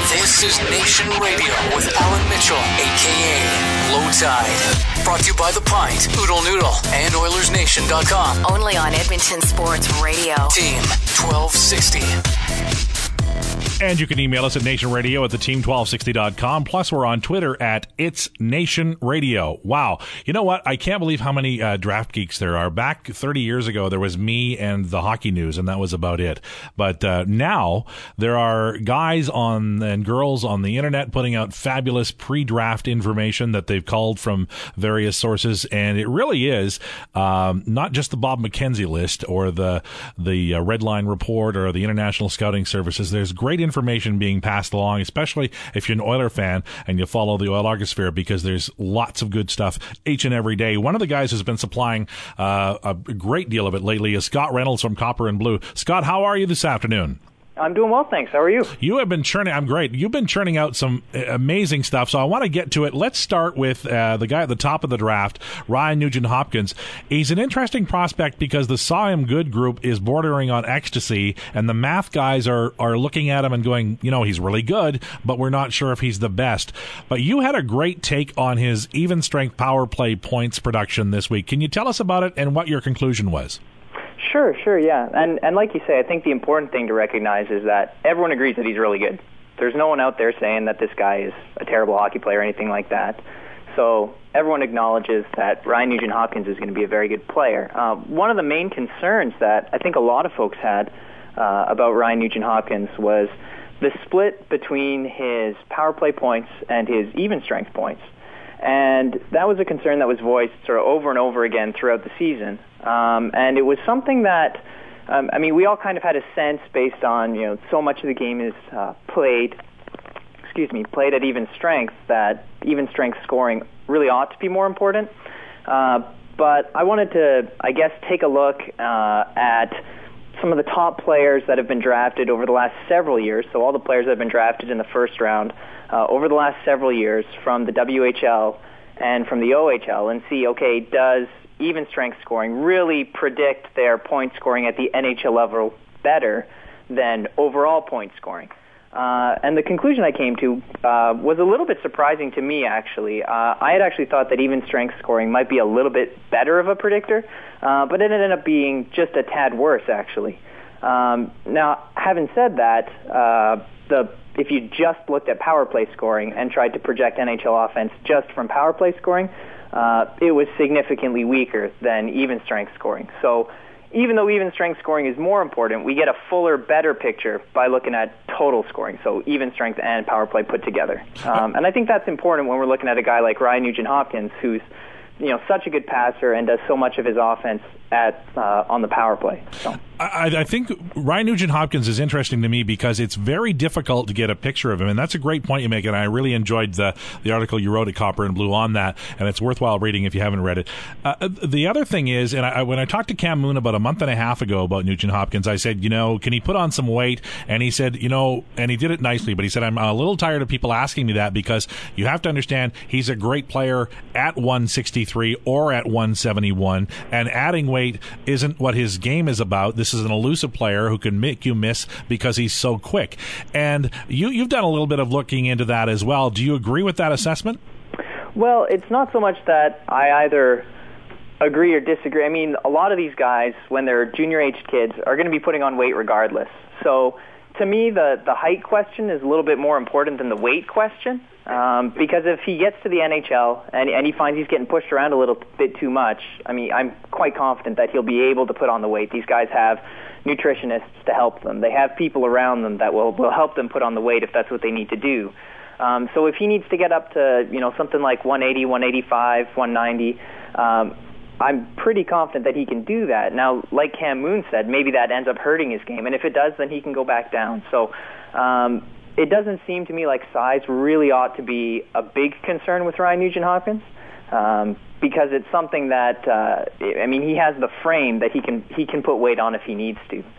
This is Nation Radio with Alan Mitchell, a.k.a. Low Tide. Brought to you by The Pint, Oodle Noodle, and OilersNation.com. Only on Edmonton Sports Radio. Team 1260. And you can email us at nationradio at theteam1260.com. Plus, we're on Twitter at It's Nation Radio. Wow. You know what? I can't believe how many draft geeks there are. Back 30 years ago, there was me and the Hockey News, and that was about it. But now there are guys and girls on the internet putting out fabulous pre-draft information that they've culled from various sources. And it really is not just the Bob McKenzie list or the Red Line Report or the International Scouting Services. There's great information being passed along, especially if you're an Oiler fan and you follow the Oil Argosphere, because there's lots of good stuff each and every day. One of the guys who's been supplying a great deal of it lately is Scott Reynolds from Copper and Blue. Scott, how are you this afternoon? I'm doing well, thanks. How are you? You have been churning. I'm great. You've been churning out some amazing stuff, so I want to get to it. Let's start with the guy at the top of the draft, Ryan Nugent-Hopkins. He's an interesting prospect because the Saw Him Good group is bordering on ecstasy, and the math guys are looking at him and going, you know, he's really good, but we're not sure if he's the best. But you had a great take on his even strength power play points production this week. Can you tell us about it and what your conclusion was? Sure, yeah. And like you say, I think the important thing to recognize is that everyone agrees that he's really good. There's no one out there saying that this guy is a terrible hockey player or anything like that. So everyone acknowledges that Ryan Nugent-Hopkins is going to be a very good player. One of the main concerns that I think a lot of folks had about Ryan Nugent-Hopkins was the split between his power play points and his even strength points. And that was a concern that was voiced sort of over and over again throughout the season. And it was something that, we all kind of had a sense based on, so much of the game is played at even strength, that even strength scoring really ought to be more important. But I wanted to, take a look at some of the top players that have been drafted over the last several years. So all the players that have been drafted in the first round over the last several years from the WHL and from the OHL, and see, okay, does even strength scoring really predict their point scoring at the NHL level better than overall point scoring? And the conclusion I came to was a little bit surprising to me, actually. I had actually thought that even strength scoring might be a little bit better of a predictor, but it ended up being just a tad worse, actually. Now, having said that, if you just looked at power play scoring and tried to project NHL offense just from power play scoring, it was significantly weaker than even strength scoring. So even though even strength scoring is more important, we get a fuller, better picture by looking at total scoring, so even strength and power play put together. And I think that's important when we're looking at a guy like Ryan Nugent-Hopkins, who's such a good passer and does so much of his offense on the power play. So. I think Ryan Nugent-Hopkins is interesting to me because it's very difficult to get a picture of him, and that's a great point you make, and I really enjoyed the article you wrote at Copper and Blue on that, and it's worthwhile reading if you haven't read it. The other thing is, and when I talked to Cam Moon about a month and a half ago about Nugent-Hopkins, I said, can he put on some weight? And he said, and he did it nicely, but he said, I'm a little tired of people asking me that because you have to understand he's a great player at 163 or at 171, and adding weight isn't what his game is about. This is an elusive player who can make you miss because he's so quick. And you've done a little bit of looking into that as well. Do you agree with that assessment? Well, it's not so much that I either agree or disagree. I mean, a lot of these guys, when they're junior-aged kids, are going to be putting on weight regardless. So to me, the height question is a little bit more important than the weight question. Because if he gets to the NHL and he finds he's getting pushed around a little bit too much, I'm quite confident that he'll be able to put on the weight. These guys have nutritionists to help them. They have people around them that will help them put on the weight if that's what they need to do. So if he needs to get up to, something like 180, 185, 190, I'm pretty confident that he can do that. Now, like Cam Moon said, maybe that ends up hurting his game, and if it does, then he can go back down. So it doesn't seem to me like size really ought to be a big concern with Ryan Nugent-Hopkins, because it's something that he has the frame that he can put weight on if he needs to. So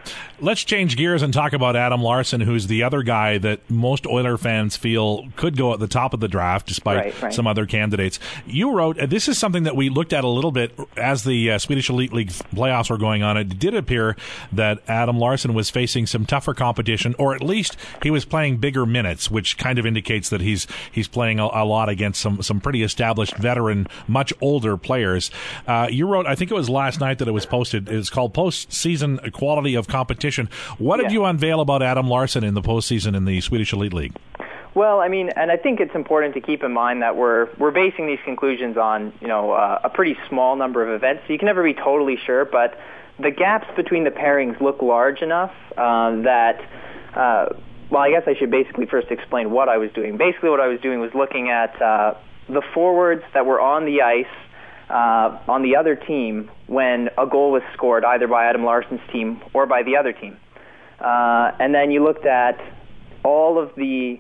Let's change gears and talk about Adam Larsson, who's the other guy that most Oiler fans feel could go at the top of the draft despite some other candidates. You wrote, this is something that we looked at a little bit as the Swedish Elite League playoffs were going on. It did appear that Adam Larsson was facing some tougher competition, or at least he was playing bigger minutes, which kind of indicates that he's playing a lot against some pretty established veteran, much older players. You wrote, I think it was last night that it was posted, it's called Postseason Quality of Competition. What did you unveil about Adam Larsson in the postseason in the Swedish Elite League? Well, I mean, and I think it's important to keep in mind that we're basing these conclusions on, a pretty small number of events, so you can never be totally sure, but the gaps between the pairings look large enough that, well, I guess I should basically first explain what I was doing. Basically what I was doing was looking at the forwards that were on the ice on the other team when a goal was scored, either by Adam Larsson's team or by the other team. And then you looked at all of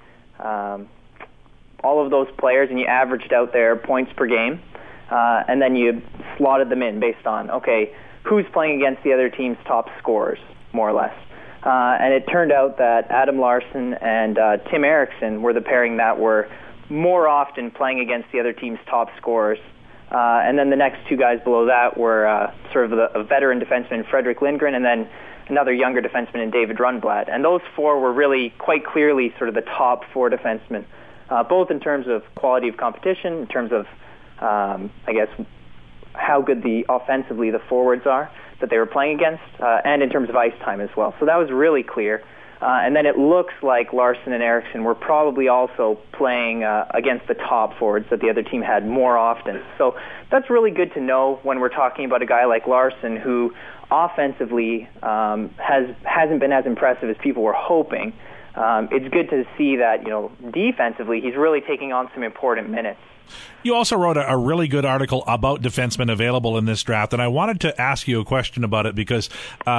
those players and you averaged out their points per game, and then you slotted them in based on, okay, who's playing against the other team's top scorers, more or less. And it turned out that Adam Larsson and Tim Eriksson were the pairing that were more often playing against the other team's top scorers. And then the next two guys below that were sort of a veteran defenseman, Fredrik Lindgren, and then another younger defenseman in David Rundblad. And those four were really quite clearly sort of the top four defensemen, both in terms of quality of competition, in terms of, I guess, how good offensively the forwards are that they were playing against, and in terms of ice time as well. So that was really clear. And then it looks like Larsson and Eriksson were probably also playing against the top forwards that the other team had more often. So that's really good to know when we're talking about a guy like Larsson who offensively hasn't been as impressive as people were hoping. It's good to see that, defensively he's really taking on some important minutes. You also wrote a really good article about defensemen available in this draft, and I wanted to ask you a question about it because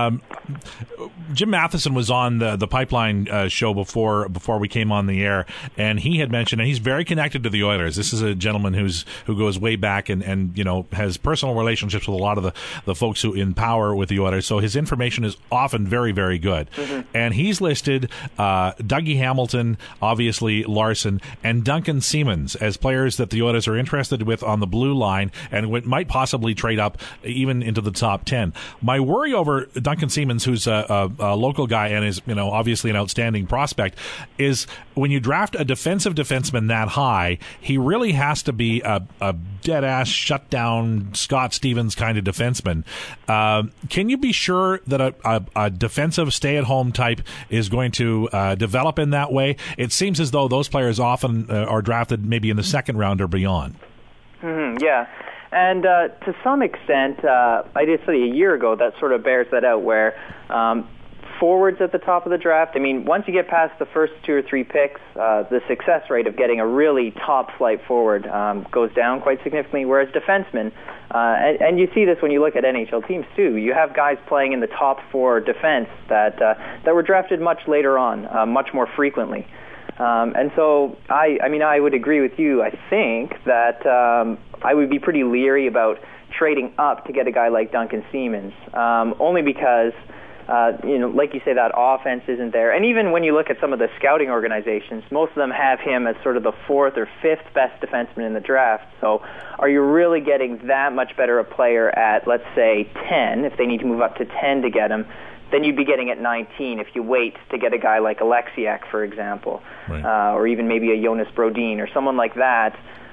Jim Matheson was on the Pipeline show before we came on the air, and he had mentioned, and he's very connected to the Oilers. This is a gentleman who goes way back and has personal relationships with a lot of the folks who in power with the Oilers, so his information is often very, very good. Mm-hmm. And he's listed Dougie Hamilton, obviously Larsson, and Duncan Siemens as players that the Oilers are interested with on the blue line and might possibly trade up even into the top 10. My worry over Duncan Siemens, who's a local guy and is obviously an outstanding prospect, is when you draft a defensive defenseman that high, he really has to be a dead-ass, shut-down Scott Stevens kind of defenseman. Can you be sure that a defensive stay-at-home type is going to develop in that way? It seems as though those players often are drafted maybe in the second round or beyond. Mm-hmm, yeah. And to some extent, I did study a year ago that sort of bears that out, where forwards at the top of the draft, I mean, once you get past the first two or three picks, the success rate of getting a really top-flight forward goes down quite significantly, whereas defensemen, and you see this when you look at NHL teams too, you have guys playing in the top four defense that were drafted much later on, much more frequently. And so I would agree with you. I think that I would be pretty leery about trading up to get a guy like Duncan Siemens, only because, like you say, that offense isn't there. And even when you look at some of the scouting organizations, most of them have him as sort of the fourth or fifth best defenseman in the draft. So are you really getting that much better a player at, let's say, 10, if they need to move up to 10 to get him, than you'd be getting at 19 if you wait to get a guy like Alexiak, for example, right. Or even maybe a Jonas Brodin or someone like that.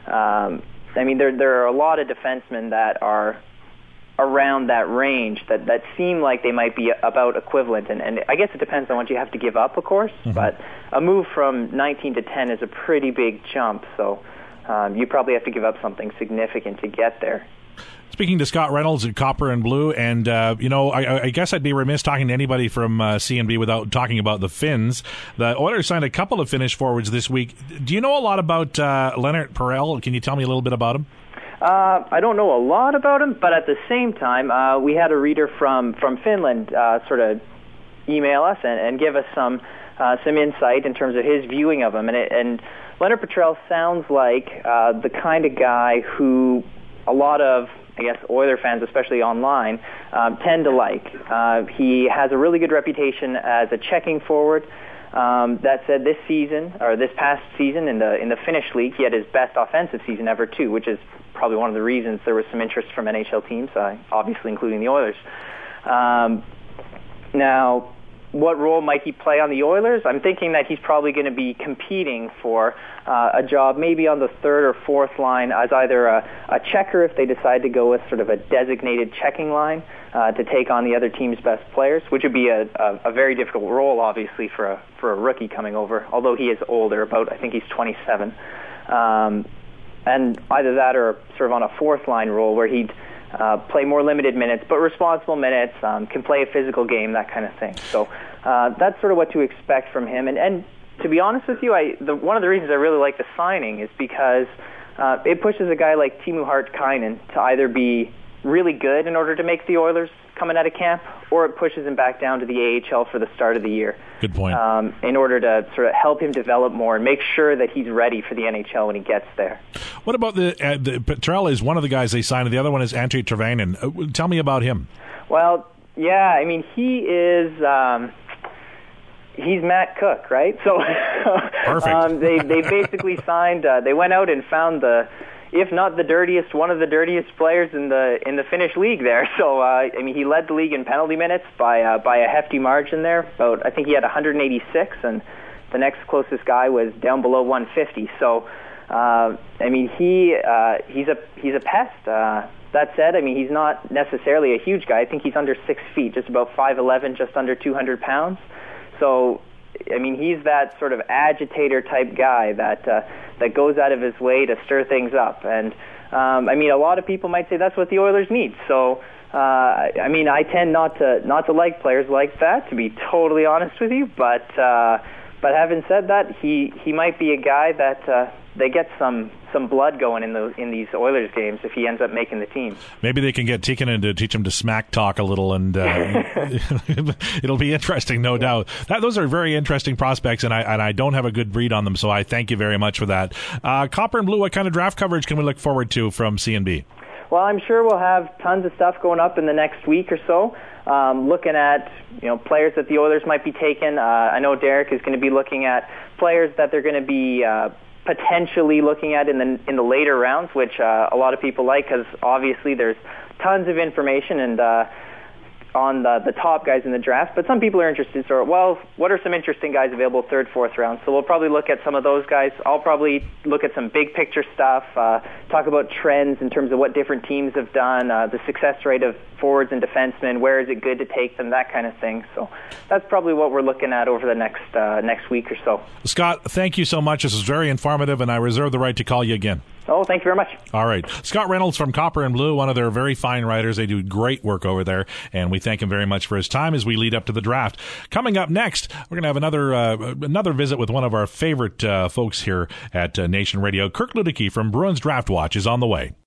I mean, there are a lot of defensemen that are around that range that seem like they might be about equivalent. And I guess it depends on what you have to give up, of course, mm-hmm. but a move from 19 to 10 is a pretty big jump, so you probably have to give up something significant to get there. Speaking to Scott Reynolds at Copper and Blue, and, I guess I'd be remiss talking to anybody from CNB without talking about the Finns. The Oilers signed a couple of Finnish forwards this week. Do you know a lot about Lennart Perel? Can you tell me a little bit about him? I don't know a lot about him, but at the same time, we had a reader from Finland sort of email us and give us some insight in terms of his viewing of him. And Lennart Perel sounds like the kind of guy who a lot of I guess Oiler fans, especially online, tend to like. He has a really good reputation as a checking forward. That said, this past season in the Finnish league, he had his best offensive season ever too, which is probably one of the reasons there was some interest from NHL teams, obviously including the Oilers. Now, what role might he play on the Oilers? I'm thinking that he's probably going to be competing for a job maybe on the third or fourth line as either a checker if they decide to go with sort of a designated checking line to take on the other team's best players, which would be a very difficult role, obviously, for a rookie coming over, although he is older, I think he's 27. And either that or sort of on a fourth line role where he'd play more limited minutes, but responsible minutes, can play a physical game, that kind of thing. So that's sort of what to expect from him. And to be honest with you, one of the reasons I really like the signing is because it pushes a guy like Timo Hartkainen to either be really good in order to make the Oilers coming out of camp, or it pushes him back down to the AHL for the start of the year. Good point. In order to sort of help him develop more and make sure that he's ready for the NHL when he gets there. What about the Petrell is one of the guys they signed, and the other one is Antti Tervainen. Tell me about him. Well, yeah, I mean, he is... he's Matt Cook, right? So perfect. They basically signed... they went out and found if not the dirtiest, one of the dirtiest players in the Finnish league there. So I mean, he led the league in penalty minutes by a hefty margin there. I think he had 186, and the next closest guy was down below 150. So I mean, he's a pest. That said, I mean, he's not necessarily a huge guy. I think he's under 6 feet, just about 5'11", just under 200 pounds. So I mean, he's that sort of agitator type guy that goes out of his way to stir things up. And I mean, a lot of people might say that's what the Oilers need. So I mean, I tend not to like players like that, to be totally honest with you. But having said that, he might be a guy that they get some blood going in these Oilers games if he ends up making the team. Maybe they can get Tikkanen to teach him to smack talk a little, and it'll be interesting, no doubt. Those are very interesting prospects, and I don't have a good read on them, so I thank you very much for that. Copper and Blue, what kind of draft coverage can we look forward to from CNB? Well, I'm sure we'll have tons of stuff going up in the next week or so. Looking at players that the Oilers might be taking. I know Derek is going to be looking at players that they're going to be potentially looking at in the later rounds, which a lot of people like, because obviously there's tons of information and on the top guys in the draft, but some people are interested. So, well, what are some interesting guys available third, fourth round? So we'll probably look at some of those guys. I'll probably look at some big picture stuff, talk about trends in terms of what different teams have done, the success rate of forwards and defensemen, where is it good to take them, that kind of thing. So that's probably what we're looking at over the next week or so. Scott, thank you so much. This is very informative, and I reserve the right to call you again. Oh, thank you very much. All right. Scott Reynolds from Copper and Blue, one of their very fine writers. They do great work over there, and we thank him very much for his time as we lead up to the draft. Coming up next, we're going to have another visit with one of our favorite folks here at Nation Radio. Kirk Luedeke from Bruins Draft Watch is on the way.